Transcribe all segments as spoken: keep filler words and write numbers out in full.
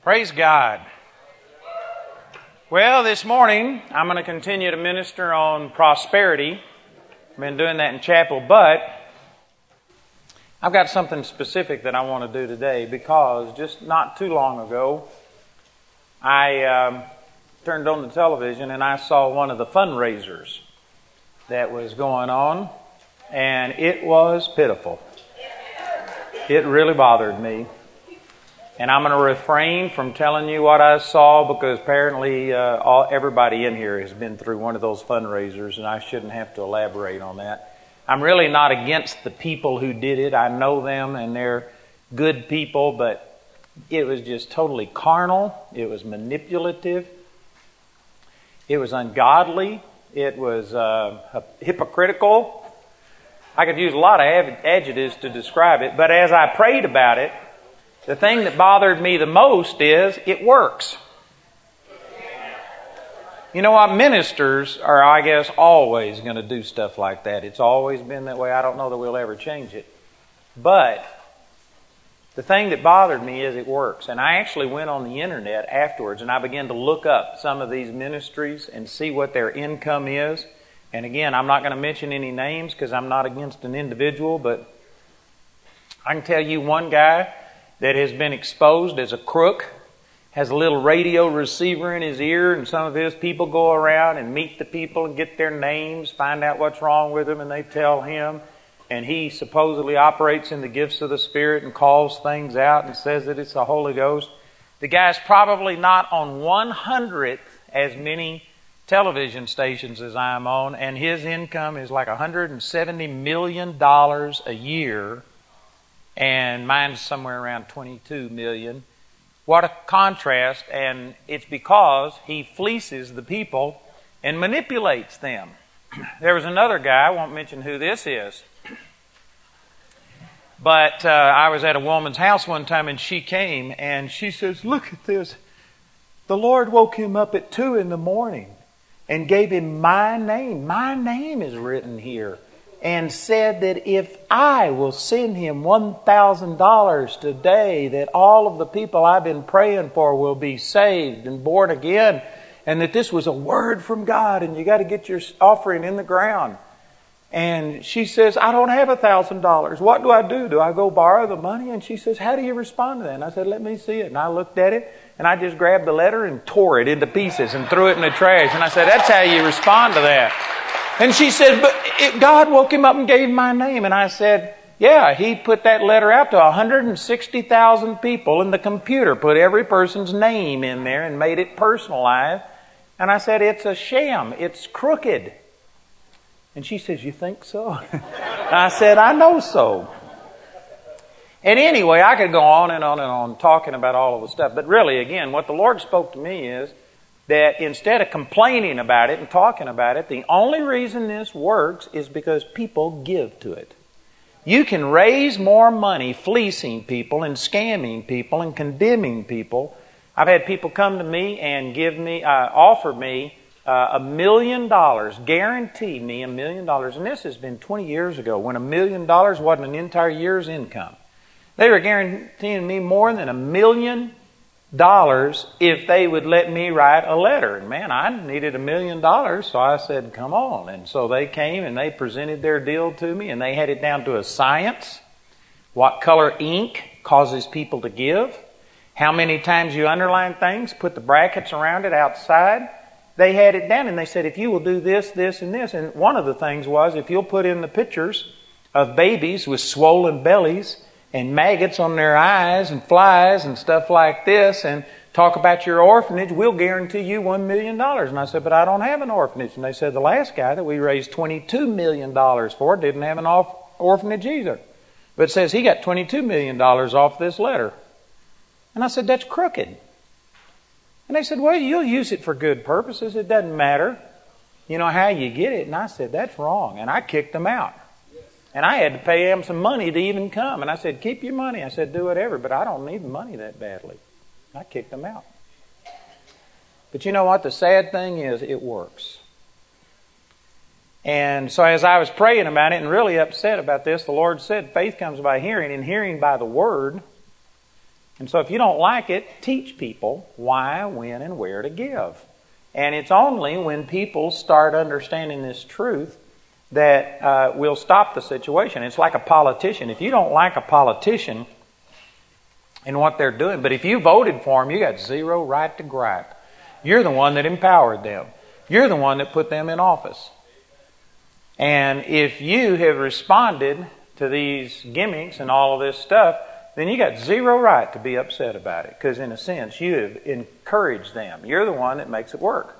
Praise God. Well, this morning I'm going to continue to minister on prosperity. I've been doing that in chapel, but I've got something specific that I want to do today because just not too long ago I um, turned on the television and I saw one of the fundraisers that was going on, and it was pitiful. It really bothered me. And I'm going to refrain from telling you what I saw because apparently uh, all, everybody in here has been through one of those fundraisers, and I shouldn't have to elaborate on that. I'm really not against the people who did it. I know them and they're good people, but it was just totally carnal. It was manipulative. It was ungodly. It was uh, hypocritical. I could use a lot of adjectives to describe it, but as I prayed about it, the thing that bothered me the most is it works. You know what? Ministers are, I guess, always going to do stuff like that. It's always been that way. I don't know that we'll ever change it. But the thing that bothered me is it works. And I actually went on the internet afterwards and I began to look up some of these ministries and see what their income is. And again, I'm not going to mention any names because I'm not against an individual, but I can tell you one guy that has been exposed as a crook, has a little radio receiver in his ear, and some of his people go around and meet the people and get their names, find out what's wrong with them, and they tell him. And he supposedly operates in the gifts of the Spirit and calls things out and says that it's the Holy Ghost. The guy's probably not on one hundredth as many television stations as I'm on, and his income is like one hundred seventy million dollars a year. And mine's somewhere around twenty-two million. What a contrast. And it's because he fleeces the people and manipulates them. There was another guy, I won't mention who this is, but uh, I was at a woman's house one time and she came and she says, "Look at this. The Lord woke him up at two in the morning and gave him my name. My name is written here. And said that if I will send him one thousand dollars today, that all of the people I've been praying for will be saved and born again. And that this was a word from God and you got to get your offering in the ground." And she says, "I don't have one thousand dollars. What do I do? Do I go borrow the money?" And she says, "How do you respond to that?" And I said, "Let me see it." And I looked at it and I just grabbed the letter and tore it into pieces and threw it in the trash. And I said, "That's how you respond to that." And she said, "But it, God woke him up and gave him my name." And I said, "Yeah, he put that letter out to one hundred sixty thousand people, and the computer put every person's name in there and made it personalized." And I said, "It's a sham. It's crooked." And she says, "You think so?" I said, "I know so." And anyway, I could go on and on and on talking about all of the stuff. But really, again, what the Lord spoke to me is that instead of complaining about it and talking about it, the only reason this works is because people give to it. You can raise more money fleecing people and scamming people and condemning people. I've had people come to me and give me, uh, offer me uh, a million dollars, guarantee me a million dollars. And this has been twenty years ago when a million dollars wasn't an entire year's income. They were guaranteeing me more than a million dollars if they would let me write a letter. And man, I needed a million dollars, so I said, "Come on." And so they came and they presented their deal to me, and they had it down to a science. What color ink causes people to give, how many times you underline things, put the brackets around it outside. They had it down, and they said, "If you will do this, this, and this." And one of the things was, if you'll put in the pictures of babies with swollen bellies and maggots on their eyes and flies and stuff like this and talk about your orphanage, we'll guarantee you one million dollars. And I said, "But I don't have an orphanage." And they said, "The last guy that we raised twenty-two million dollars for didn't have an orphanage either. But it says he got twenty-two million dollars off this letter." And I said, "That's crooked." And they said, "Well, you'll use it for good purposes. It doesn't matter, you know, how you get it." And I said, "That's wrong." And I kicked them out. And I had to pay them some money to even come. And I said, "Keep your money." I said, "Do whatever, but I don't need the money that badly." I kicked them out. But you know what? The sad thing is, it works. And so as I was praying about it and really upset about this, the Lord said, faith comes by hearing, and hearing by the Word. And so if you don't like it, teach people why, when, and where to give. And it's only when people start understanding this truth that uh, we'll stop the situation. It's like a politician. If you don't like a politician and what they're doing, but if you voted for them, you got zero right to gripe. You're the one that empowered them. You're the one that put them in office. And if you have responded to these gimmicks and all of this stuff, then you got zero right to be upset about it, because in a sense you have encouraged them. You're the one that makes it work.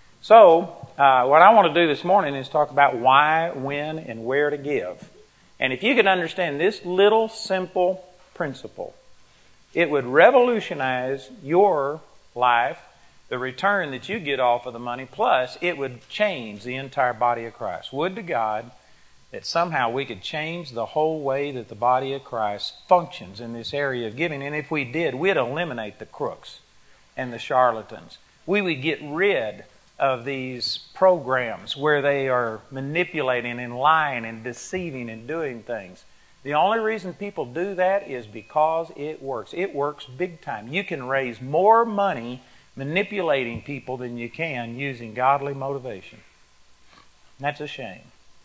So uh, what I want to do this morning is talk about why, when, and where to give. And if you could understand this little simple principle, it would revolutionize your life, the return that you get off of the money, plus it would change the entire body of Christ. Would to God that somehow we could change the whole way that the body of Christ functions in this area of giving. And if we did, we'd eliminate the crooks and the charlatans. We would get rid of these programs where they are manipulating and lying and deceiving and doing things. The only reason people do that is because it works. It works big time. You can raise more money manipulating people than you can using godly motivation. That's a shame.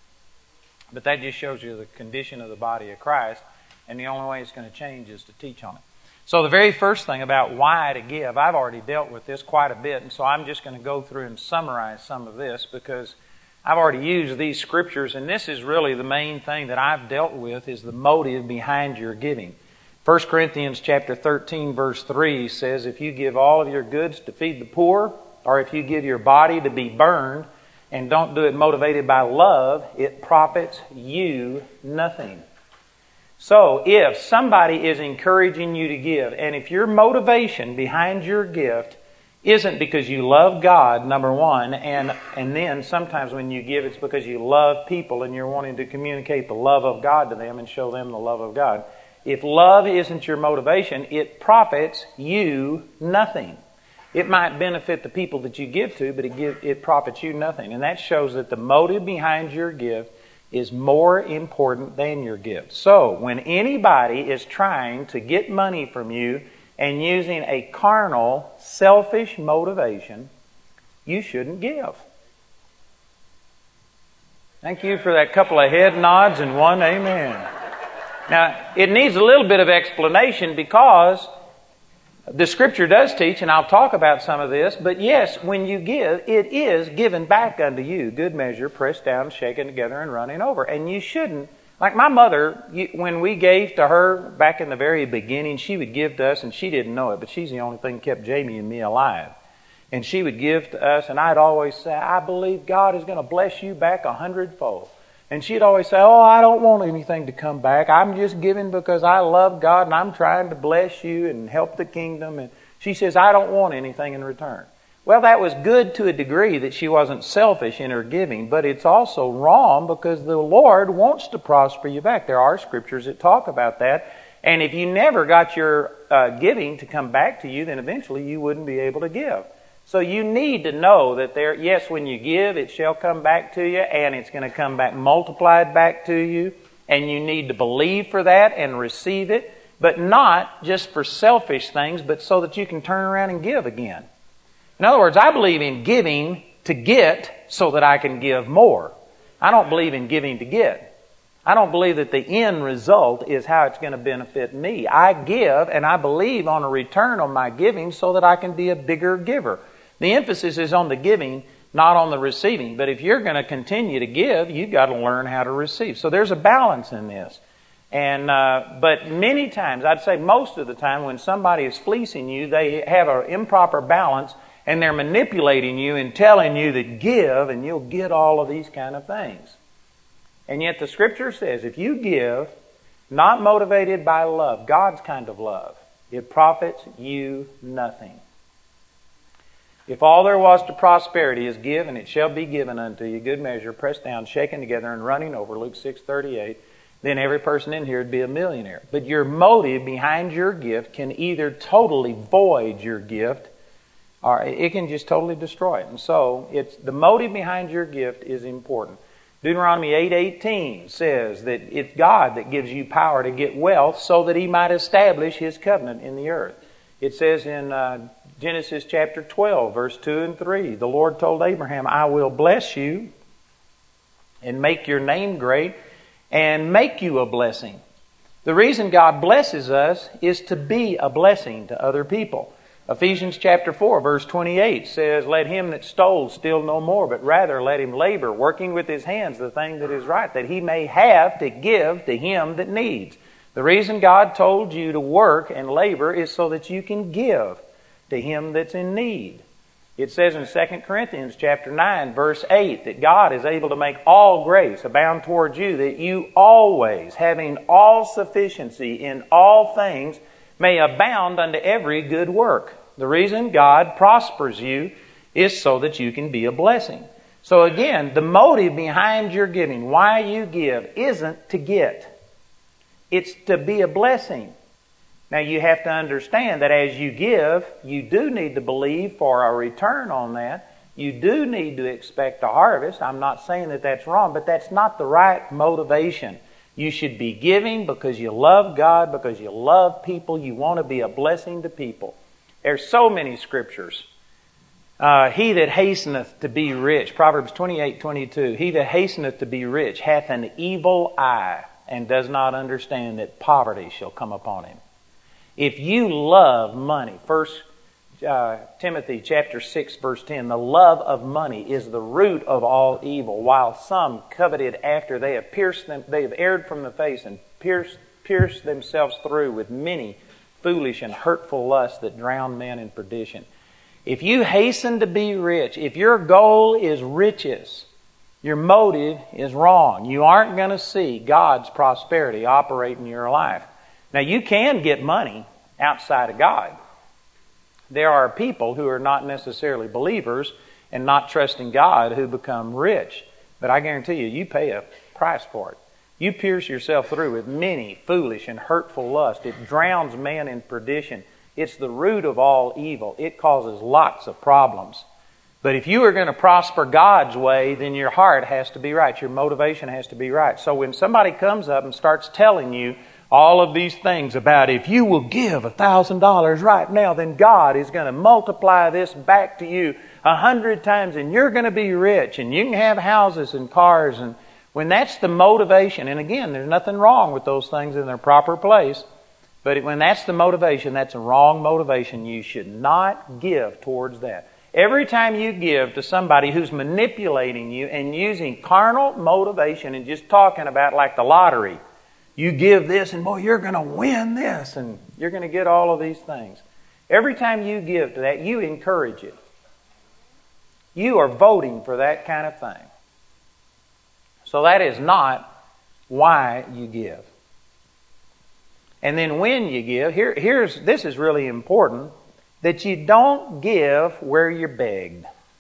But that just shows you the condition of the body of Christ, and the only way it's going to change is to teach on it. So the very first thing about why to give, I've already dealt with this quite a bit, and so I'm just going to go through and summarize some of this, because I've already used these scriptures, and this is really the main thing that I've dealt with, is the motive behind your giving. First Corinthians chapter thirteen, verse three says, if you give all of your goods to feed the poor, or if you give your body to be burned, and don't do it motivated by love, it profits you nothing. So if somebody is encouraging you to give, and if your motivation behind your gift isn't because you love God, number one, and, and then sometimes when you give, it's because you love people and you're wanting to communicate the love of God to them and show them the love of God. If love isn't your motivation, it profits you nothing. It might benefit the people that you give to, but it, give, it profits you nothing. And that shows that the motive behind your gift is more important than your gift. So, when anybody is trying to get money from you and using a carnal, selfish motivation, you shouldn't give. Thank you for that couple of head nods and one amen. Now, it needs a little bit of explanation, because the Scripture does teach, and I'll talk about some of this, but yes, when you give, it is given back unto you. Good measure, pressed down, shaken together, and running over. And you shouldn't, like my mother, when we gave to her back in the very beginning, she would give to us, and she didn't know it, but she's the only thing that kept Jamie and me alive. And she would give to us, and I'd always say, I believe God is going to bless you back a hundredfold. And she'd always say, oh, I don't want anything to come back. I'm just giving because I love God and I'm trying to bless you and help the kingdom. And she says, I don't want anything in return. Well, that was good to a degree that she wasn't selfish in her giving, but it's also wrong because the Lord wants to prosper you back. There are scriptures that talk about that. And if you never got your uh, giving to come back to you, then eventually you wouldn't be able to give. So you need to know that there, yes, when you give, it shall come back to you, and it's going to come back multiplied back to you, and you need to believe for that and receive it, but not just for selfish things, but so that you can turn around and give again. In other words, I believe in giving to get so that I can give more. I don't believe in giving to get. I don't believe that the end result is how it's going to benefit me. I give, and I believe on a return on my giving so that I can be a bigger giver. The emphasis is on the giving, not on the receiving. But if you're going to continue to give, you've got to learn how to receive. So there's a balance in this. And uh, but many times, I'd say most of the time, when somebody is fleecing you, they have an improper balance, and they're manipulating you and telling you that give, and you'll get all of these kind of things. And yet the Scripture says, if you give, not motivated by love, God's kind of love, it profits you nothing. If all there was to prosperity is give, and it shall be given unto you, good measure, pressed down, shaken together, and running over, Luke six thirty-eight, then every person in here would be a millionaire. But your motive behind your gift can either totally void your gift, or it can just totally destroy it. And so, it's the motive behind your gift is important. Deuteronomy eight eighteen says that it's God that gives you power to get wealth so that He might establish His covenant in the earth. It says in uh, Genesis chapter twelve, verse two and three, the Lord told Abraham, I will bless you and make your name great and make you a blessing. The reason God blesses us is to be a blessing to other people. Ephesians chapter four, verse twenty-eight says, let him that stole steal no more, but rather let him labor, working with his hands the thing that is right, that he may have to give to him that needs. The reason God told you to work and labor is so that you can give to him that's in need. It says in Second Corinthians chapter nine, verse eight, that God is able to make all grace abound towards you, that you always, having all sufficiency in all things, may abound unto every good work. The reason God prospers you is so that you can be a blessing. So again, the motive behind your giving, why you give, isn't to get. It's to be a blessing. Now you have to understand that as you give, you do need to believe for a return on that. You do need to expect a harvest. I'm not saying that that's wrong, but that's not the right motivation. You should be giving because you love God, because you love people. You want to be a blessing to people. There's so many scriptures. Uh, he that hasteneth to be rich, Proverbs twenty-eight twenty-two, he that hasteneth to be rich hath an evil eye and does not understand that poverty shall come upon him. If you love money, First uh, Timothy chapter six verse ten, the love of money is the root of all evil, while some coveted after they have pierced them, they have erred from the face and pierced, pierced themselves through with many foolish and hurtful lusts that drown men in perdition. If you hasten to be rich, if your goal is riches, your motive is wrong. You aren't going to see God's prosperity operate in your life. Now you can get money outside of God. There are people who are not necessarily believers and not trusting God who become rich. But I guarantee you, you pay a price for it. You pierce yourself through with many foolish and hurtful lusts. It drowns man in perdition. It's the root of all evil. It causes lots of problems. But if you are going to prosper God's way, then your heart has to be right. Your motivation has to be right. So when somebody comes up and starts telling you all of these things about if you will give a thousand dollars right now, then God is going to multiply this back to you a hundred times and you're going to be rich and you can have houses and cars. And when that's the motivation, and again, there's nothing wrong with those things in their proper place, but when that's the motivation, that's a wrong motivation. You should not give towards that. Every time you give to somebody who's manipulating you and using carnal motivation and just talking about like the lottery, you give this and boy, you're going to win this and you're going to get all of these things. Every time you give to that, you encourage it. You are voting for that kind of thing. So that is not why you give. And then when you give, here, here's this is really important, that you don't give where you're begged.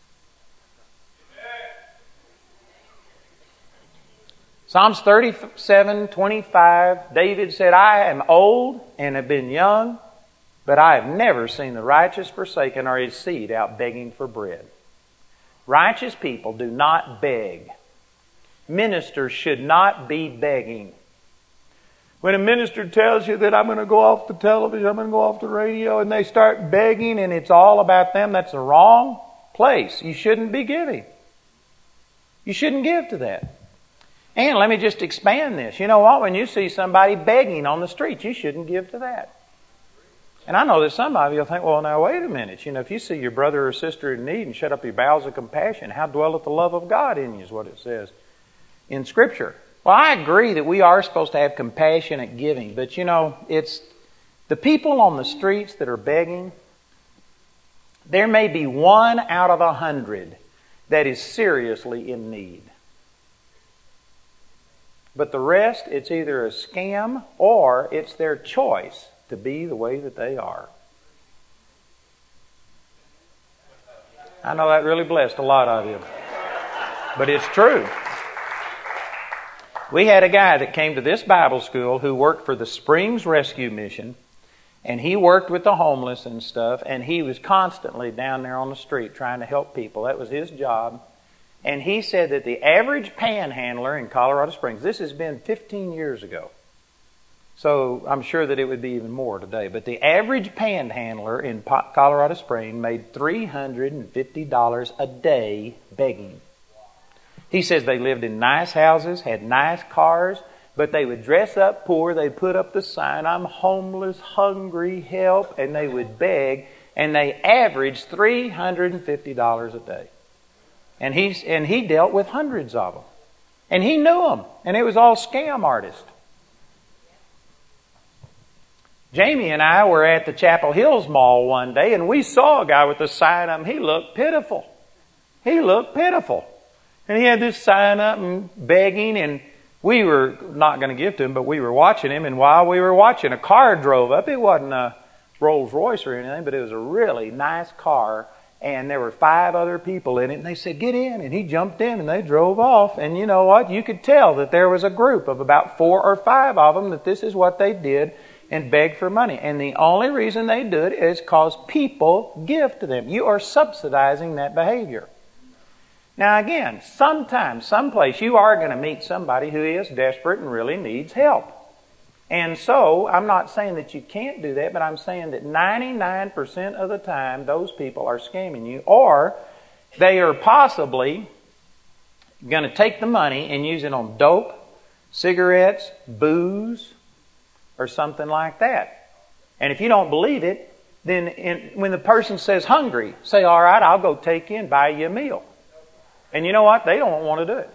Psalms thirty-seven twenty-five, David said, I am old and have been young, but I have never seen the righteous forsaken or his seed out begging for bread. Righteous people do not beg. Ministers should not be begging. When a minister tells you that I'm going to go off the television, I'm going to go off the radio, and they start begging and it's all about them, that's the wrong place. You shouldn't be giving. You shouldn't give to that. And let me just expand this. You know what? When you see somebody begging on the street, you shouldn't give to that. And I know that some of you will think, well, now wait a minute. You know, if you see your brother or sister in need and shut up your bowels of compassion, how dwelleth the love of God in you is what it says in Scripture. Well, I agree that we are supposed to have compassionate giving. But, you know, it's the people on the streets that are begging, there may be one out of a hundred that is seriously in need. But the rest, it's either a scam or it's their choice to be the way that they are. I know that really blessed a lot of you. But it's true. We had a guy that came to this Bible school who worked for the Springs Rescue Mission, and he worked with the homeless and stuff, and he was constantly down there on the street trying to help people. That was his job. And he said that the average panhandler in Colorado Springs, this has been fifteen years ago, so I'm sure that it would be even more today, but the average panhandler in Colorado Springs made three hundred fifty dollars a day begging. He says they lived in nice houses, had nice cars, but they would dress up poor. They'd put up the sign, "I'm homeless, hungry, help," and they would beg, and they averaged three hundred fifty dollars a day. And he's and he dealt with hundreds of them. And he knew them. And it was all scam artists. Jamie and I were at the Chapel Hills Mall one day, and we saw a guy with a sign up. He looked pitiful. He looked pitiful. And he had this sign up and begging, and we were not going to give to him, but we were watching him. And while we were watching, a car drove up. It wasn't a Rolls Royce or anything, but it was a really nice car. And there were five other people in it, and they said, "Get in." And he jumped in, and they drove off. And you know what? You could tell that there was a group of about four or five of them that this is what they did, and beg for money. And the only reason they do it is because people give to them. You are subsidizing that behavior. Now again, sometimes, someplace, you are going to meet somebody who is desperate and really needs help. And so, I'm not saying that you can't do that, but I'm saying that ninety-nine percent of the time, those people are scamming you, or they are possibly going to take the money and use it on dope, cigarettes, booze, or something like that. And if you don't believe it, then in, when the person says hungry, say, "All right, I'll go take you and buy you a meal." And you know what? They don't want to do it.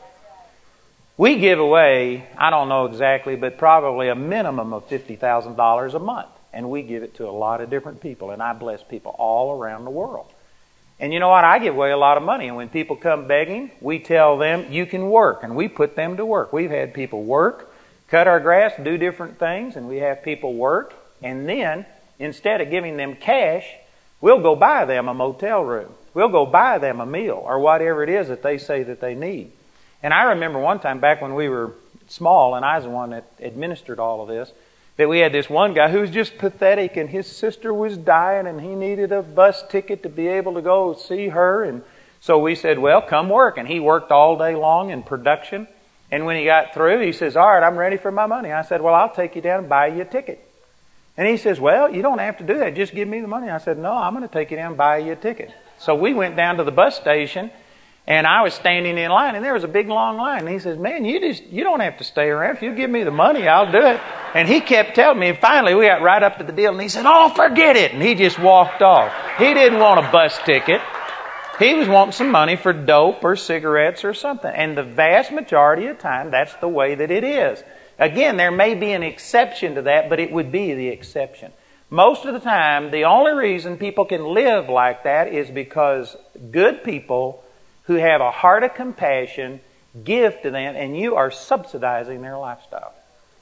We give away, I don't know exactly, but probably a minimum of fifty thousand dollars a month. And we give it to a lot of different people. And I bless people all around the world. And you know what? I give away a lot of money. And when people come begging, we tell them, "You can work." And we put them to work. We've had people work, cut our grass, do different things. And we have people work. And then, instead of giving them cash, we'll go buy them a motel room. We'll go buy them a meal or whatever it is that they say that they need. And I remember one time back when we were small, and I was the one that administered all of this, that we had this one guy who was just pathetic, and his sister was dying, and he needed a bus ticket to be able to go see her. And so we said, "Well, come work." And he worked all day long in production. And when he got through, he says, "All right, I'm ready for my money." I said, "Well, I'll take you down and buy you a ticket." And he says, "Well, you don't have to do that. Just give me the money." I said, "No, I'm going to take you down and buy you a ticket." So we went down to the bus station, and I was standing in line, and there was a big long line. And he says, "Man, you just you don't have to stay around. If you give me the money, I'll do it." And he kept telling me, and finally we got right up to the deal, and he said, "Oh, forget it." And he just walked off. He didn't want a bus ticket. He was wanting some money for dope or cigarettes or something. And the vast majority of the time, that's the way that it is. Again, there may be an exception to that, but it would be the exception. Most of the time, the only reason people can live like that is because good people who have a heart of compassion give to them, and you are subsidizing their lifestyle.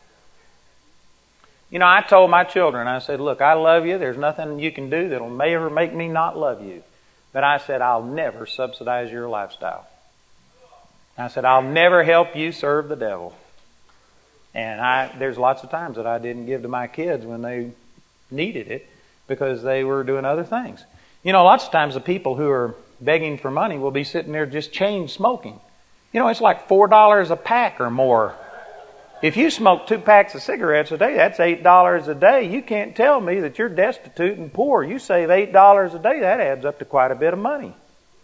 You know, I told my children, I said, "Look, I love you. There's nothing you can do that'll ever make me not love you." But I said, "I'll never subsidize your lifestyle." I said, "I'll never help you serve the devil." And I, there's lots of times that I didn't give to my kids when they needed it because they were doing other things. You know, lots of times the people who are begging for money will be sitting there just chain smoking. You know, it's like four dollars a pack or more. If you smoke two packs of cigarettes a day, that's eight dollars a day. You can't tell me that you're destitute and poor. You save eight dollars a day, that adds up to quite a bit of money.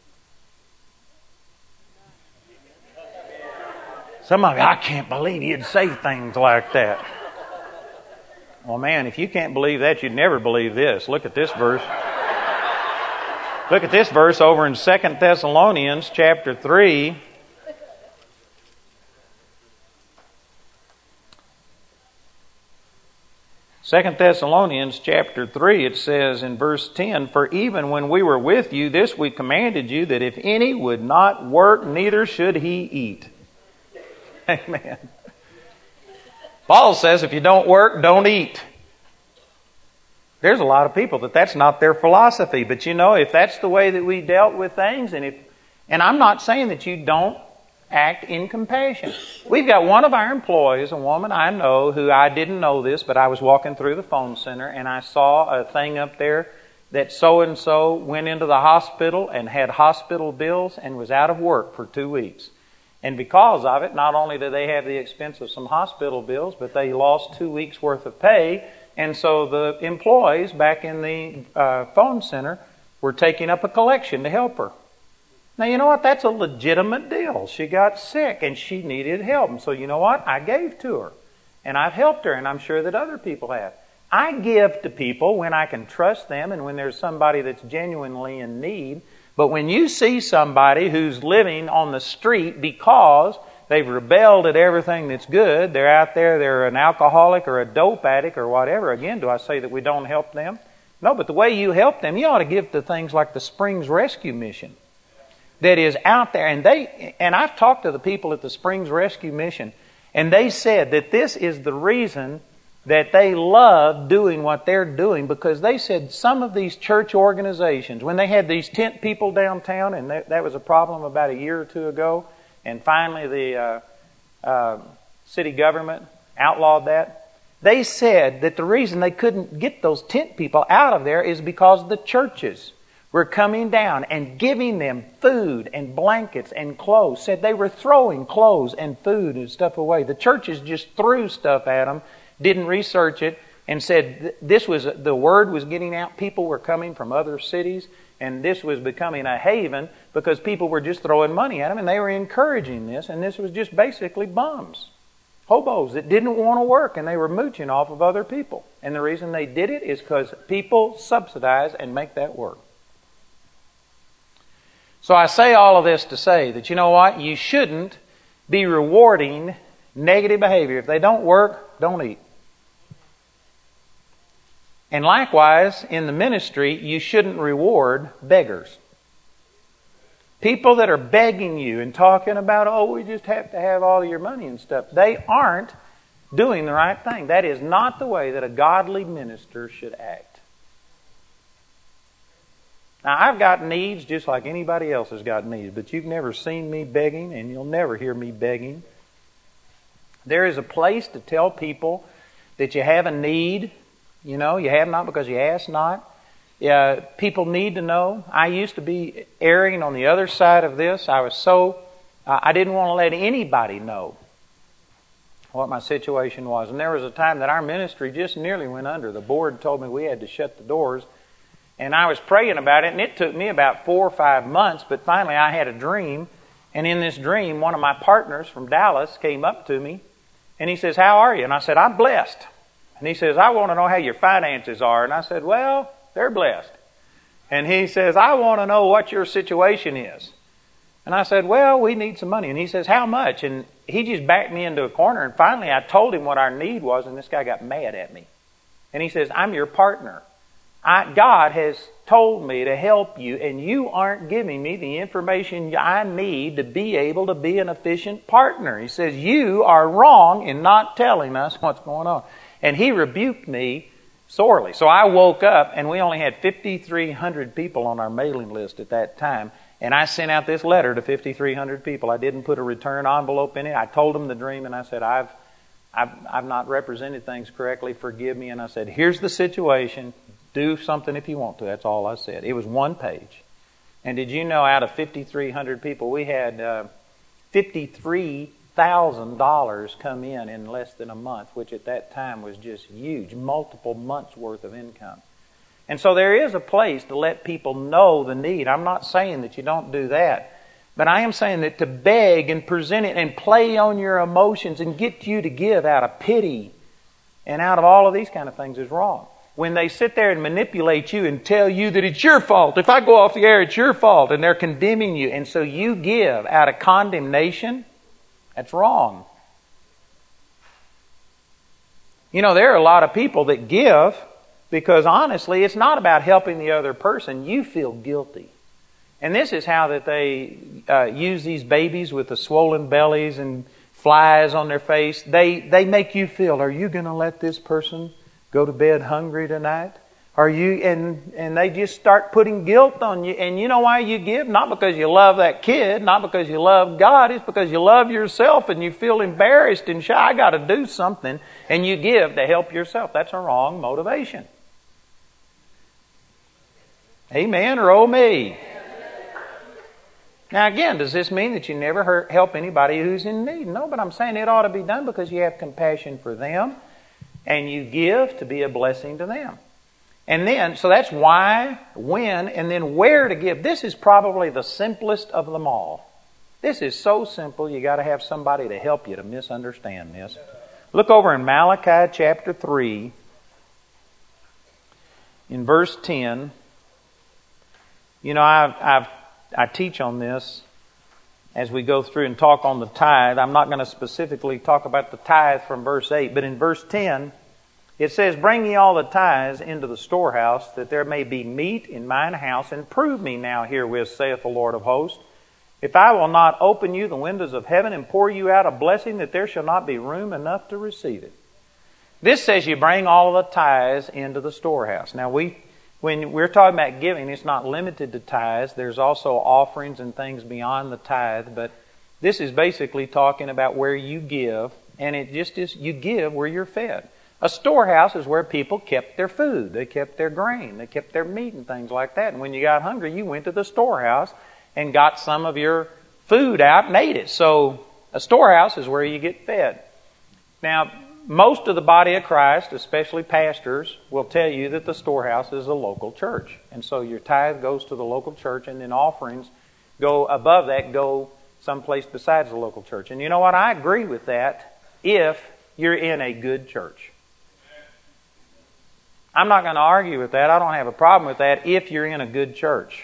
Some of you, "I can't believe you'd say things like that." Well, man, if you can't believe that, you'd never believe this. Look at this verse. Look at this verse over in Second Thessalonians chapter three. Second Thessalonians chapter three, it says in verse ten, "For even when we were with you, this we commanded you, that if any would not work, neither should he eat." Amen. Paul says if you don't work, don't eat. There's a lot of people that that's not their philosophy. But you know, if that's the way that we dealt with things, and if, and I'm not saying that you don't act in compassion. We've got one of our employees, a woman I know, who I didn't know this, but I was walking through the phone center and I saw a thing up there that so-and-so went into the hospital and had hospital bills and was out of work for two weeks. And because of it, not only did they have the expense of some hospital bills, but they lost two weeks' worth of pay. And so the employees back in the uh, phone center were taking up a collection to help her. Now, you know what? That's a legitimate deal. She got sick and she needed help. And so, you know what? I gave to her. And I've helped her, and I'm sure that other people have. I give to people when I can trust them and when there's somebody that's genuinely in need. But when you see somebody who's living on the street because they've rebelled at everything that's good, they're out there, they're an alcoholic or a dope addict or whatever, again, do I say that we don't help them? No, but the way you help them, you ought to give to things like the Springs Rescue Mission that is out there. And they, and I've talked to the people at the Springs Rescue Mission, and they said that this is the reason that they love doing what they're doing, because they said some of these church organizations, when they had these tent people downtown, and that, that was a problem about a year or two ago, and finally the uh, uh, city government outlawed that, they said that the reason they couldn't get those tent people out of there is because the churches were coming down and giving them food and blankets and clothes. Said they were throwing clothes and food and stuff away. The churches just threw stuff at them, didn't research it, and said this was, the word was getting out. People were coming from other cities, and this was becoming a haven because people were just throwing money at them, and they were encouraging this, and this was just basically bums, hobos that didn't want to work, and they were mooching off of other people. And the reason they did it is because people subsidize and make that work. So I say all of this to say that, you know what, you shouldn't be rewarding negative behavior. If they don't work, don't eat. And likewise, in the ministry, you shouldn't reward beggars. People that are begging you and talking about, oh, we just have to have all of your money and stuff, they aren't doing the right thing. That is not the way that a godly minister should act. Now, I've got needs just like anybody else has got needs, but you've never seen me begging, and you'll never hear me begging. There is a place to tell people that you have a need. You know, you have not because you ask not. Yeah, people need to know. I used to be erring on the other side of this. I was so, uh, I didn't want to let anybody know what my situation was. And there was a time that our ministry just nearly went under. The board told me we had to shut the doors. And I was praying about it, and it took me about four or five months, but finally I had a dream. And in this dream, one of my partners from Dallas came up to me, and he says, how are you? And I said, I'm blessed. And he says, I want to know how your finances are. And I said, well, they're blessed. And he says, I want to know what your situation is. And I said, well, we need some money. And he says, how much? And he just backed me into a corner, and finally I told him what our need was, and this guy got mad at me. And he says, I'm your partner. I, God has told me to help you, and you aren't giving me the information I need to be able to be an efficient partner. He says, you are wrong in not telling us what's going on. And he rebuked me sorely. So I woke up, and we only had fifty-three hundred people on our mailing list at that time. And I sent out this letter to fifty-three hundred people. I didn't put a return envelope in it. I told them the dream, and I said, I've, I've, I've not represented things correctly. Forgive me. And I said, here's the situation. Do something if you want to. That's all I said. It was one page. And did you know out of fifty-three hundred people, we had uh, fifty-three thousand dollars come in in less than a month, which at that time was just huge, multiple months worth of income. And so there is a place to let people know the need. I'm not saying that you don't do that, but I am saying that to beg and present it and play on your emotions and get you to give out of pity and out of all of these kind of things is wrong. When they sit there and manipulate you and tell you that it's your fault. If I go off the air, it's your fault. And they're condemning you. And so you give out of condemnation. That's wrong. You know, there are a lot of people that give because honestly, it's not about helping the other person. You feel guilty. And this is how that they uh, use these babies with the swollen bellies and flies on their face. They, they make you feel, are you going to let this person go to bed hungry tonight? Are you, and, and they just start putting guilt on you. And you know why you give? Not because you love that kid, not because you love God. It's because you love yourself and you feel embarrassed and shy. I got to do something. And you give to help yourself. That's a wrong motivation. Amen or oh me? Now again, does this mean that you never hurt, help anybody who's in need? No, but I'm saying it ought to be done because you have compassion for them and you give to be a blessing to them. And then, so that's why, when, and then where to give. This is probably the simplest of them all. This is so simple, you got to have somebody to help you to misunderstand this. Look over in Malachi chapter three, in verse ten. You know, I've, I've I teach on this as we go through and talk on the tithe. I'm not going to specifically talk about the tithe from verse eight, but in verse ten, it says, "Bring ye all the tithes into the storehouse, that there may be meat in mine house, and prove me now herewith, saith the Lord of hosts, if I will not open you the windows of heaven and pour you out a blessing, that there shall not be room enough to receive it." This says you bring all of the tithes into the storehouse. Now, we when we're talking about giving, it's not limited to tithes. There's also offerings and things beyond the tithe, but this is basically talking about where you give, and it just is, you give where you're fed. A storehouse is where people kept their food. They kept their grain. They kept their meat and things like that. And when you got hungry, you went to the storehouse and got some of your food out and ate it. So a storehouse is where you get fed. Now, most of the body of Christ, especially pastors, will tell you that the storehouse is a local church. And so your tithe goes to the local church, and then offerings go above that, go someplace besides the local church. And you know what? I agree with that if you're in a good church. I'm not going to argue with that. I don't have a problem with that if you're in a good church.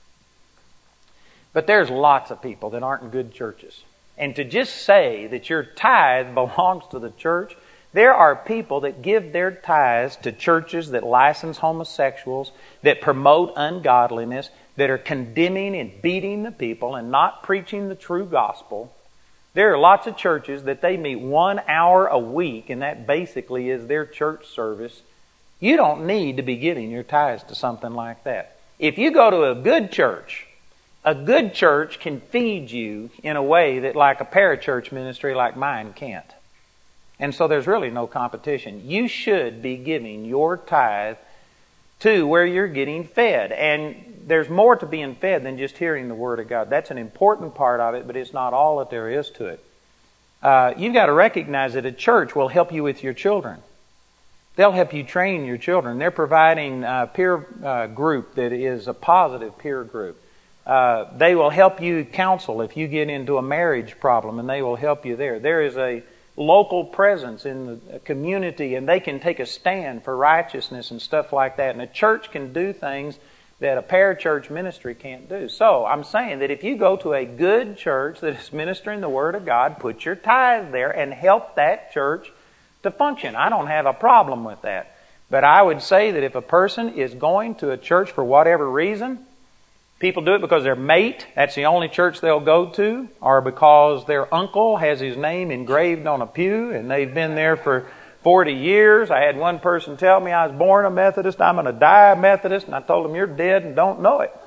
But there's lots of people that aren't in good churches. And to just say that your tithe belongs to the church, there are people that give their tithes to churches that license homosexuals, that promote ungodliness, that are condemning and beating the people and not preaching the true gospel. There are lots of churches that they meet one hour a week, and that basically is their church service. You don't need to be giving your tithes to something like that. If you go to a good church, a good church can feed you in a way that like a parachurch ministry like mine can't. And so there's really no competition. You should be giving your tithe to where you're getting fed. And there's more to being fed than just hearing the Word of God. That's an important part of it, but it's not all that there is to it. Uh, you've got to recognize that a church will help you with your children. They'll help you train your children. They're providing a peer uh, group that is a positive peer group. Uh, they will help you counsel if you get into a marriage problem, and they will help you there. There is a local presence in the community, and they can take a stand for righteousness and stuff like that. And a church can do things that a parachurch ministry can't do. So I'm saying that if you go to a good church that is ministering the Word of God, put your tithe there and help that church to function. I don't have a problem with that. But I would say that if a person is going to a church for whatever reason, people do it because their mate, that's the only church they'll go to, or because their uncle has his name engraved on a pew and they've been there for forty years. I had one person tell me I was born a Methodist, I'm going to die a Methodist, and I told him, you're dead and don't know it.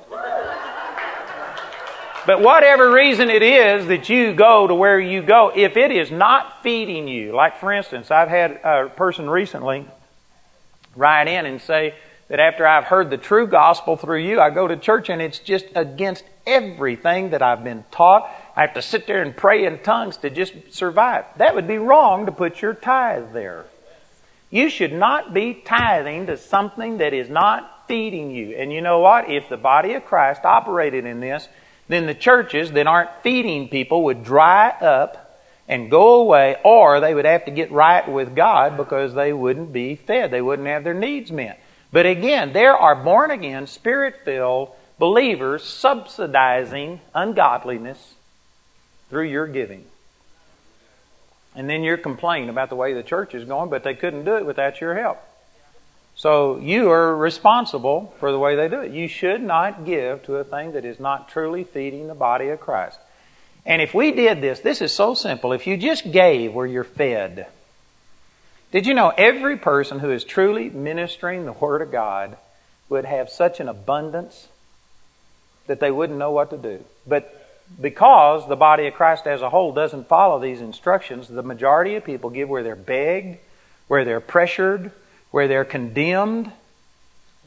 But whatever reason it is that you go to where you go, if it is not feeding you, like for instance, I've had a person recently write in and say that after I've heard the true gospel through you, I go to church and it's just against everything that I've been taught. I have to sit there and pray in tongues to just survive. That would be wrong to put your tithe there. You should not be tithing to something that is not feeding you. And you know what? If the body of Christ operated in this, then the churches that aren't feeding people would dry up and go away, or they would have to get right with God because they wouldn't be fed. They wouldn't have their needs met. But again, there are born-again, Spirit-filled believers subsidizing ungodliness through your giving. And then you're complaining about the way the church is going, but they couldn't do it without your help. So you are responsible for the way they do it. You should not give to a thing that is not truly feeding the body of Christ. And if we did this, this is so simple. If you just gave where you're fed. Did you know every person who is truly ministering the Word of God would have such an abundance that they wouldn't know what to do? But because the body of Christ as a whole doesn't follow these instructions, the majority of people give where they're begged, where they're pressured, where they're condemned,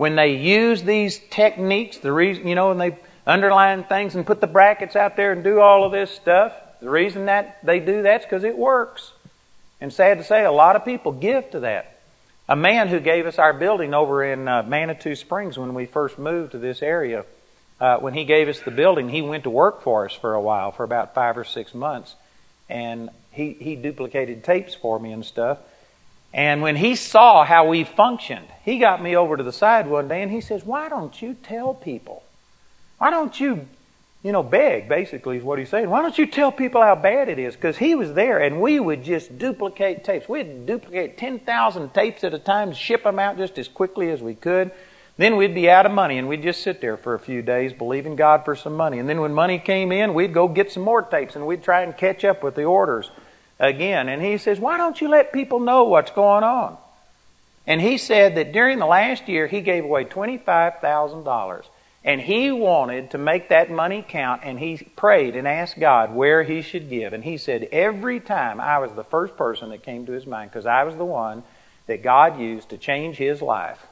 when they use these techniques, the reason, you know, when they underline things and put the brackets out there and do all of this stuff, the reason that they do that's because it works. And sad to say, a lot of people give to that. A man who gave us our building over in uh, Manitou Springs when we first moved to this area, uh, when he gave us the building, he went to work for us for a while, for about five or six months. And he, he duplicated tapes for me and stuff. And when he saw how we functioned, he got me over to the side one day and he says, why don't you tell people? Why don't you, you know, beg, basically is what he's saying. Why don't you tell people how bad it is? Because he was there and we would just duplicate tapes. We'd duplicate ten thousand tapes at a time, ship them out just as quickly as we could. Then we'd be out of money and we'd just sit there for a few days believing God for some money. And then when money came in, we'd go get some more tapes and we'd try and catch up with the orders again. And he says, why don't you let people know what's going on? And he said that during the last year, he gave away twenty-five thousand dollars. And he wanted to make that money count, and he prayed and asked God where he should give. And he said, every time I was the first person that came to his mind, because I was the one that God used to change his life.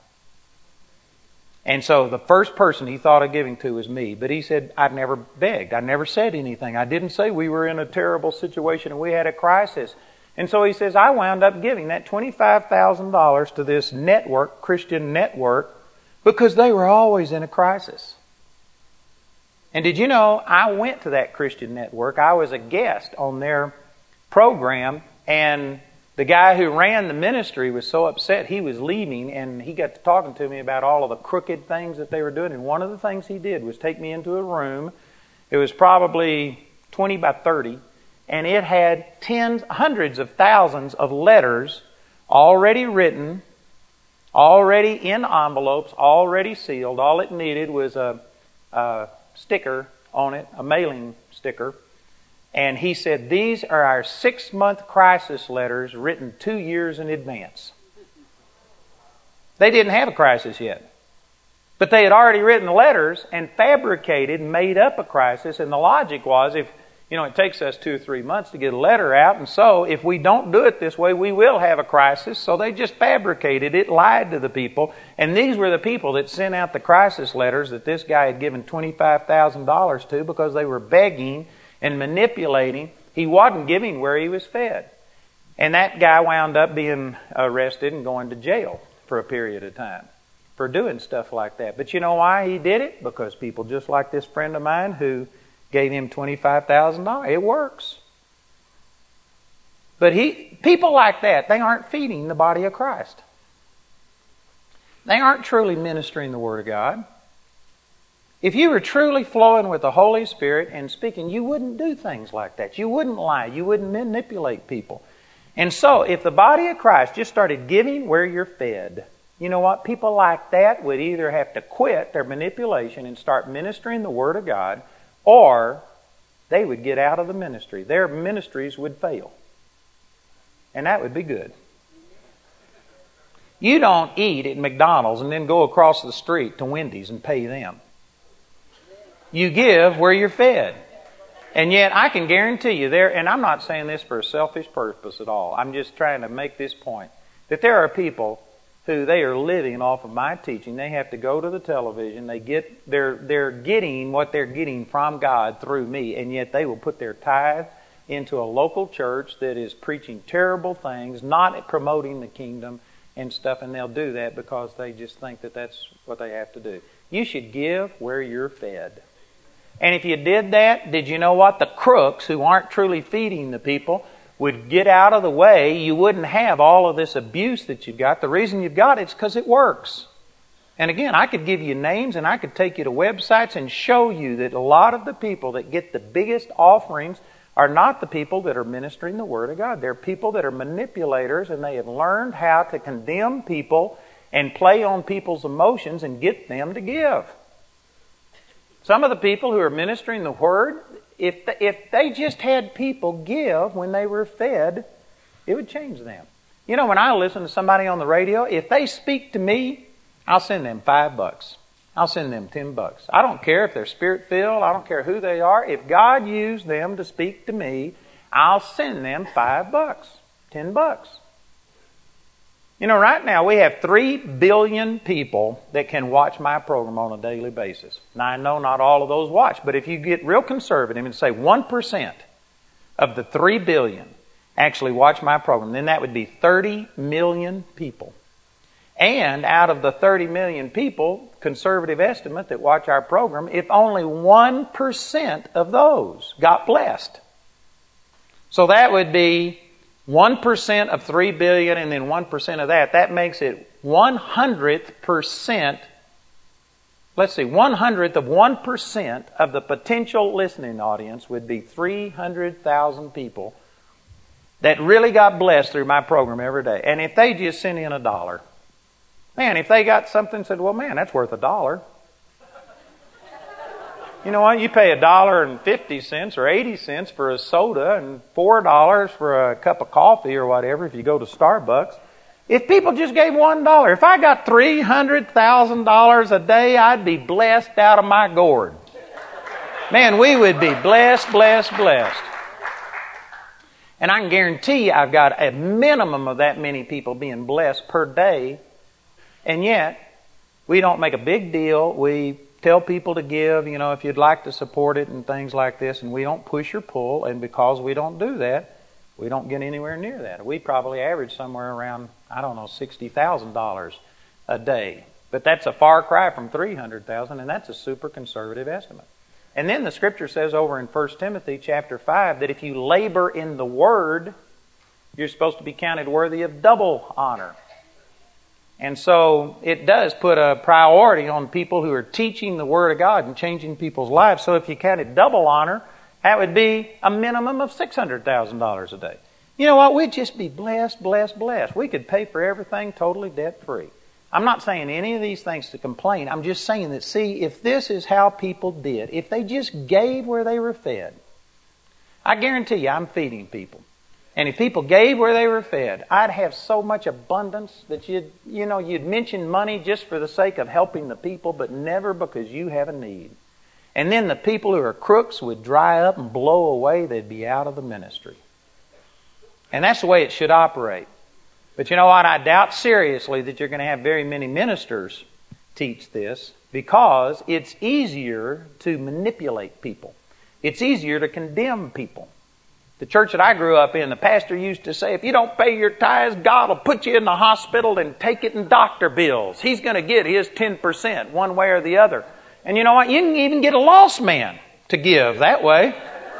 And so the first person he thought of giving to was me. But he said, I've never begged. I never said anything. I didn't say we were in a terrible situation and we had a crisis. And so he says, I wound up giving that twenty-five thousand dollars to this network, Christian network, because they were always in a crisis. And did you know, I went to that Christian network. I was a guest on their program, and the guy who ran the ministry was so upset he was leaving, and he got to talking to me about all of the crooked things that they were doing. And one of the things he did was take me into a room. It was probably twenty by thirty, and it had tens, hundreds of thousands of letters already written, already in envelopes, already sealed. All it needed was a, a sticker on it, a mailing sticker. And he said, these are our six-month crisis letters written two years in advance. They didn't have a crisis yet. But they had already written letters and fabricated and made up a crisis. And the logic was, if you know, it takes us two or three months to get a letter out, and so if we don't do it this way, we will have a crisis. So they just fabricated it, lied to the people, and these were the people that sent out the crisis letters that this guy had given twenty-five thousand dollars to because they were begging and manipulating. He wasn't giving where he was fed. And that guy wound up being arrested and going to jail for a period of time for doing stuff like that. But you know why he did it? Because people just like this friend of mine who gave him twenty-five thousand dollars. It works. But he, people like that, they aren't feeding the body of Christ. They aren't truly ministering the Word of God. If you were truly flowing with the Holy Spirit and speaking, you wouldn't do things like that. You wouldn't lie. You wouldn't manipulate people. And so, if the body of Christ just started giving where you're fed, you know what? People like that would either have to quit their manipulation and start ministering the Word of God, or they would get out of the ministry. Their ministries would fail. And that would be good. You don't eat at McDonald's and then go across the street to Wendy's and pay them. You give where you're fed. And yet I can guarantee you there, and I'm not saying this for a selfish purpose at all. I'm just trying to make this point, that there are people who they are living off of my teaching. They have to go to the television. They get they're they're getting what they're getting from God through me, and yet they will put their tithe into a local church that is preaching terrible things, not promoting the kingdom and stuff, and they'll do that because they just think that that's what they have to do. You should give where you're fed. And if you did that, did you know what? The crooks who aren't truly feeding the people would get out of the way. You wouldn't have all of this abuse that you've got. The reason you've got it is because it works. And again, I could give you names and I could take you to websites and show you that a lot of the people that get the biggest offerings are not the people that are ministering the Word of God. They're people that are manipulators, and they have learned how to condemn people and play on people's emotions and get them to give. Some of the people who are ministering the Word, if the, if they just had people give when they were fed, it would change them. You know, when I listen to somebody on the radio, if they speak to me, I'll send them five bucks. I'll send them ten bucks. I don't care if they're Spirit-filled. I don't care who they are. If God used them to speak to me, I'll send them five bucks, ten bucks. You know, right now we have three billion people that can watch my program on a daily basis. Now, I know not all of those watch, but if you get real conservative and say one percent of the three billion actually watch my program, then that would be thirty million people. And out of the thirty million people, conservative estimate that watch our program, if only one percent of those got blessed. So that would be one percent of three billion and then one percent of that. That makes it one hundredth percent. Let's see, one hundredth of one percent of the potential listening audience would be three hundred thousand people that really got blessed through my program every day. And if they just sent in a dollar, man, if they got something and said, well, man, that's worth a dollar. You know what? You pay a dollar and fifty cents or eighty cents for a soda and four dollars for a cup of coffee or whatever if you go to Starbucks. If people just gave one dollar, if I got three hundred thousand dollars a day, I'd be blessed out of my gourd. Man, we would be blessed, blessed, blessed. And I can guarantee you I've got a minimum of that many people being blessed per day. And yet, we don't make a big deal. We tell people to give, you know, if you'd like to support it and things like this, and we don't push or pull, and because we don't do that, we don't get anywhere near that. We probably average somewhere around, I don't know, sixty thousand dollars a day. But that's a far cry from three hundred thousand dollars, and that's a super conservative estimate. And then the Scripture says over in First Timothy chapter five that if you labor in the Word, you're supposed to be counted worthy of double honor. And so it does put a priority on people who are teaching the Word of God and changing people's lives. So if you counted double honor, that would be a minimum of six hundred thousand dollars a day. You know what? We'd just be blessed, blessed, blessed. We could pay for everything totally debt-free. I'm not saying any of these things to complain. I'm just saying that, see, if this is how people did, if they just gave where they were fed, I guarantee you I'm feeding people. And if people gave where they were fed, I'd have so much abundance that you'd, you know, you'd mention money just for the sake of helping the people, but never because you have a need. And then the people who are crooks would dry up and blow away. They'd be out of the ministry. And that's the way it should operate. But you know what? I doubt seriously that you're going to have very many ministers teach this, because it's easier to manipulate people. It's easier to condemn people. The church that I grew up in, the pastor used to say, if you don't pay your tithes, God will put you in the hospital and take it in doctor bills. He's going to get his ten percent one way or the other. And you know what? You can even get a lost man to give that way.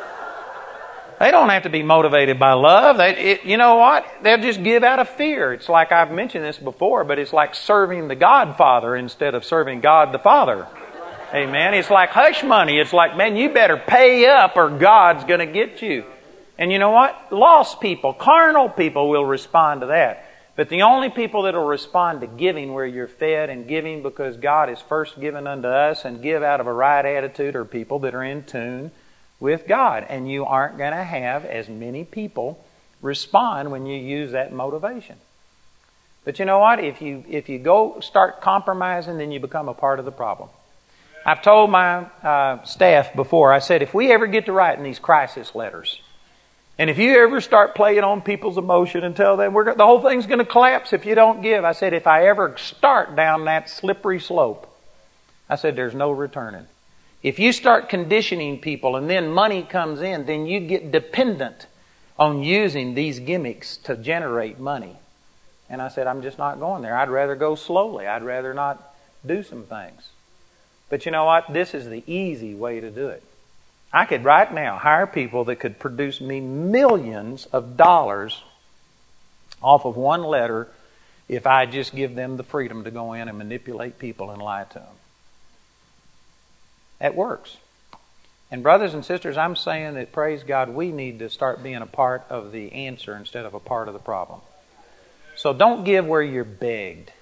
They don't have to be motivated by love. They, it, you know what? They'll just give out of fear. It's like, I've mentioned this before, but it's like serving the Godfather instead of serving God the Father. Amen. It's like hush money. It's like, man, you better pay up or God's going to get you. And you know what? Lost people, carnal people will respond to that. But the only people that will respond to giving where you're fed and giving because God is first given unto us and give out of a right attitude are people that are in tune with God. And you aren't going to have as many people respond when you use that motivation. But you know what? If you if you go start compromising, then you become a part of the problem. I've told my uh, staff before, I said, if we ever get to writing these crisis letters, and if you ever start playing on people's emotion and tell them we're, the whole thing's going to collapse if you don't give, I said, if I ever start down that slippery slope, I said, there's no returning. If you start conditioning people and then money comes in, then you get dependent on using these gimmicks to generate money. And I said, I'm just not going there. I'd rather go slowly. I'd rather not do some things. But you know what? This is the easy way to do it. I could right now hire people that could produce me millions of dollars off of one letter if I just give them the freedom to go in and manipulate people and lie to them. That works. And brothers and sisters, I'm saying that, praise God, we need to start being a part of the answer instead of a part of the problem. So don't give where you're begged.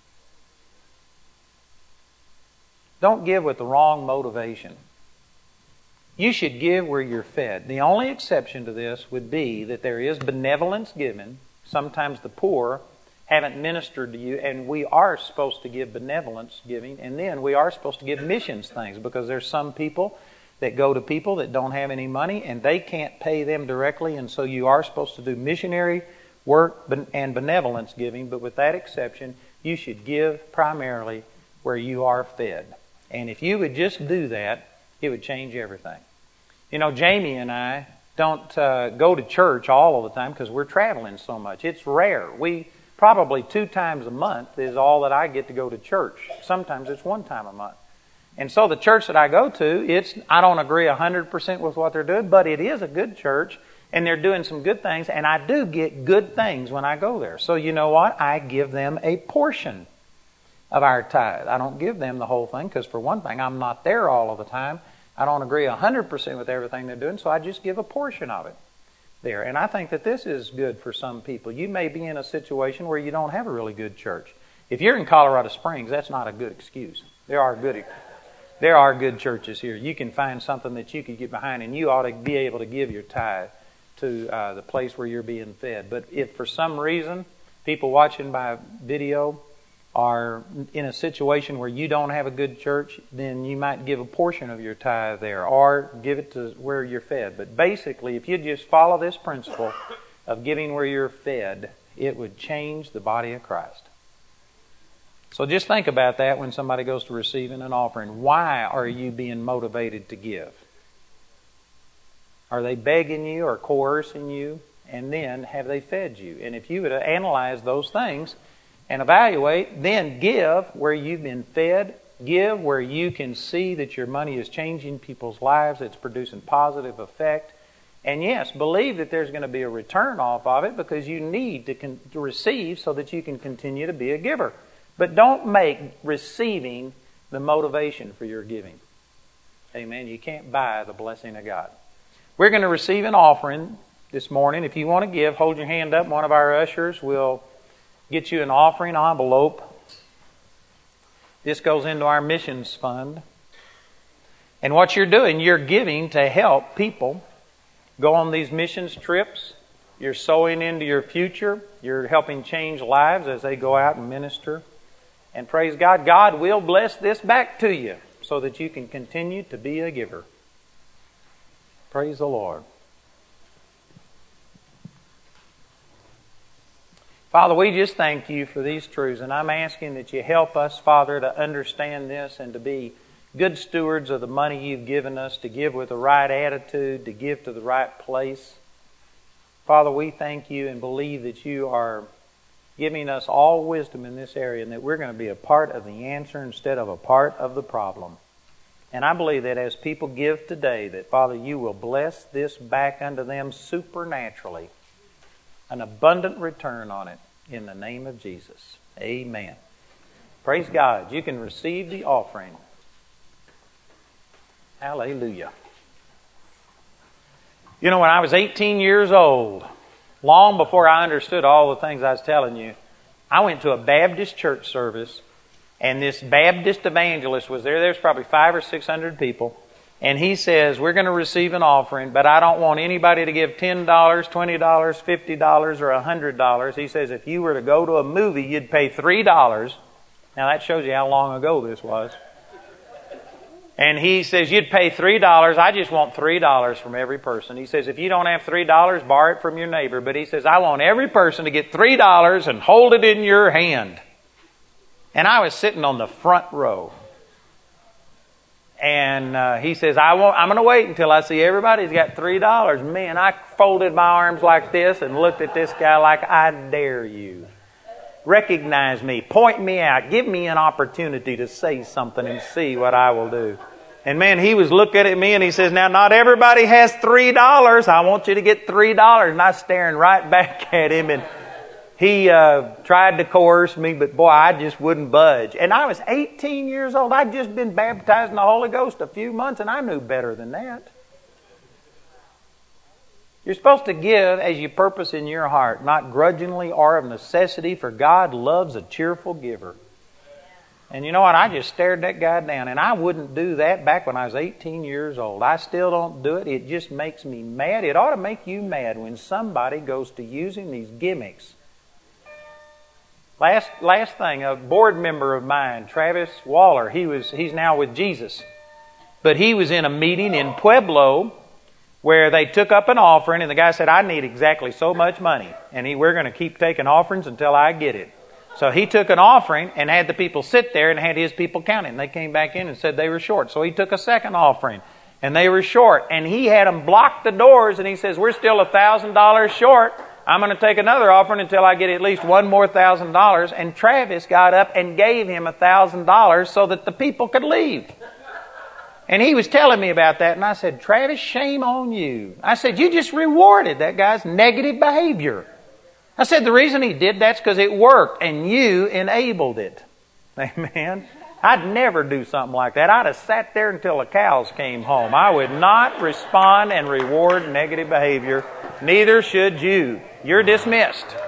Don't give with the wrong motivation. You should give where you're fed. The only exception to this would be that there is benevolence given. Sometimes the poor haven't ministered to you, and we are supposed to give benevolence giving, and then we are supposed to give missions things, because there's some people that go to people that don't have any money and they can't pay them directly, and so you are supposed to do missionary work and benevolence giving, but with that exception, you should give primarily where you are fed. And if you would just do that, it would change everything. You know, Jamie and I don't uh, go to church all of the time because we're traveling so much. It's rare. We probably two times a month is all that I get to go to church. Sometimes it's one time a month. And so the church that I go to, it's I don't agree one hundred percent with what they're doing, but it is a good church, and they're doing some good things, and I do get good things when I go there. So you know what? I give them a portion of our tithe. I don't give them the whole thing because, for one thing, I'm not there all of the time. I don't agree one hundred percent with everything they're doing, so I just give a portion of it there. And I think that this is good for some people. You may be in a situation where you don't have a really good church. If you're in Colorado Springs, that's not a good excuse. There are good There are good churches here. You can find something that you could get behind, and you ought to be able to give your tithe to uh, the place where you're being fed. But if for some reason people watching by video are in a situation where you don't have a good church, then you might give a portion of your tithe there or give it to where you're fed. But basically, if you just follow this principle of giving where you're fed, it would change the body of Christ. So just think about that when somebody goes to receiving an offering. Why are you being motivated to give? Are they begging you or coercing you? And then have they fed you? And if you would analyze those things and evaluate, then give where you've been fed. Give where you can see that your money is changing people's lives. It's producing positive effect. And yes, believe that there's going to be a return off of it because you need to, con- to receive so that you can continue to be a giver. But don't make receiving the motivation for your giving. Amen. You can't buy the blessing of God. We're going to receive an offering this morning. If you want to give, hold your hand up. One of our ushers will get you an offering envelope. This goes into our missions fund. And what you're doing, you're giving to help people go on these missions trips. You're sowing into your future. You're helping change lives as they go out and minister. And praise God, God will bless this back to you so that you can continue to be a giver. Praise the Lord. Father, we just thank you for these truths, and I'm asking that you help us, Father, to understand this and to be good stewards of the money you've given us, to give with the right attitude, to give to the right place. Father, we thank you and believe that you are giving us all wisdom in this area and that we're going to be a part of the answer instead of a part of the problem. And I believe that as people give today, that, Father, you will bless this back unto them supernaturally. An abundant return on it in the name of Jesus. Amen. Praise God. You can receive the offering. Hallelujah. You know, when I was eighteen years old, long before I understood all the things I was telling you, I went to a Baptist church service, and this Baptist evangelist was there. There's probably five or six hundred people. And he says, we're going to receive an offering, but I don't want anybody to give ten dollars, twenty dollars, fifty dollars, or one hundred dollars. He says, if you were to go to a movie, you'd pay three dollars. Now that shows you how long ago this was. And he says, you'd pay three dollars. I just want three dollars from every person. He says, if you don't have three dollars, borrow it from your neighbor. But he says, I want every person to get three dollars and hold it in your hand. And I was sitting on the front row. And uh, he says, I won't, I'm going to wait until I see everybody's got three dollars. Man, I folded my arms like this and looked at this guy like, I dare you. Recognize me. Point me out. Give me an opportunity to say something and see what I will do. And man, he was looking at me and he says, now not everybody has three dollars. I want you to get three dollars. And I was staring right back at him, and he uh, tried to coerce me, but boy, I just wouldn't budge. And I was eighteen years old. I'd just been baptized in the Holy Ghost a few months, and I knew better than that. You're supposed to give as you purpose in your heart, not grudgingly or of necessity, for God loves a cheerful giver. And you know what? I just stared that guy down, and I wouldn't do that back when I was eighteen years old. I still don't do it. It just makes me mad. It ought to make you mad when somebody goes to using these gimmicks. Last last thing, a board member of mine, Travis Waller, he was he's now with Jesus. But he was in a meeting in Pueblo where they took up an offering, and the guy said, I need exactly so much money, and he, we're going to keep taking offerings until I get it. So he took an offering and had the people sit there and had his people count it. And they came back in and said they were short. So he took a second offering and they were short. And he had them block the doors and he says, we're still a thousand dollars short. I'm going to take another offering until I get at least one more thousand dollars. And Travis got up and gave him a thousand dollars so that the people could leave. And he was telling me about that. And I said, Travis, shame on you. I said, you just rewarded that guy's negative behavior. I said, the reason he did that's because it worked and you enabled it. Amen. I'd never do something like that. I'd have sat there until the cows came home. I would not respond and reward negative behavior. Neither should you. You're dismissed.